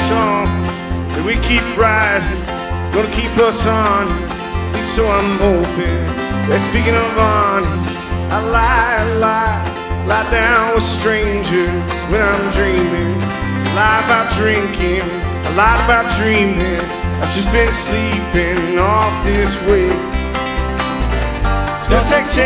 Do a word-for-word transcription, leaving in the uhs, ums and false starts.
songs that we keep writing, gonna keep us honest. At least so I'm hoping. That speaking of honest, I lie, I lie, lie down with strangers when I'm dreaming. I lie about drinking, I lie about dreaming. I've just been sleeping off this way. It's gonna take ten